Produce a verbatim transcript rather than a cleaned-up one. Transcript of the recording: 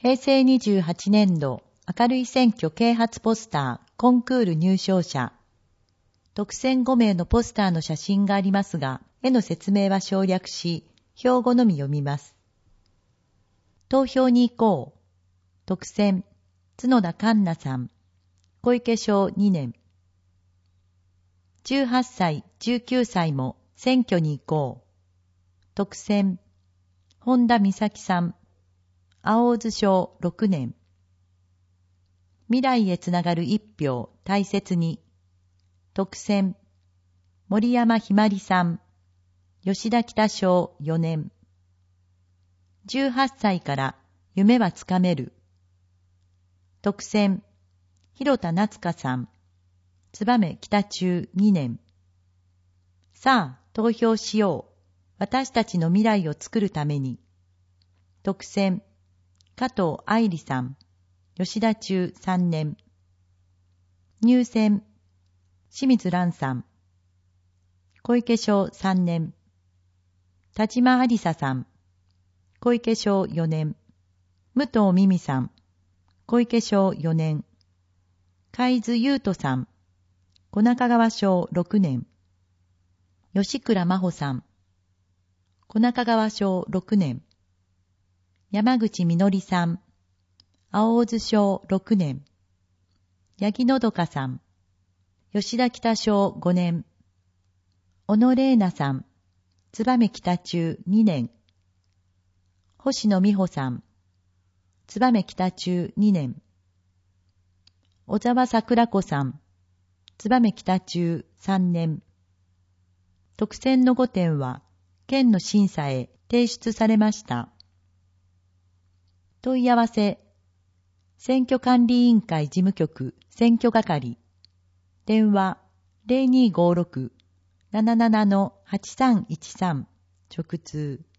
平成にじゅうはちねんど明るい選挙啓発ポスターコンクール入賞者。特選ごめいのポスターの写真がありますが、絵の説明は省略し、標語のみ読みます。投票に行こう。特選、角田環奈さん。小池賞にねん。じゅうはっさい、じゅうきゅうさいも選挙に行こう。特選、本田美咲さん。青津賞ろくねん。未来へつながる一票大切に。特選、森山ひまりさん。吉田北賞よねん。じゅうはっさいから夢はつかめる。特選、広田夏香さん。燕北中にねん。さあ、投票しよう。私たちの未来を作るために。特選、加藤愛理さん。吉田中さんねん。入選、清水蘭さん。小池賞さんねん。田島ありささん。小池賞よねん。武藤美美さん。小池賞よねん。海津優斗さん。小中川賞ろくねん。吉倉真帆さん。小中川賞ろくねん。山口みのりさん。青津賞ろくねん。八木のどかさん。吉田北賞ごねん。小野玲奈さん。燕北中にねん。星野美穂さん。燕北中にねん。小沢桜子さん。燕北中さんねん。特選のごてんは県の審査へ提出されました。問い合わせ、選挙管理委員会事務局選挙係。電話 ゼロにーごーろく なななな はちさんいちさん 直通。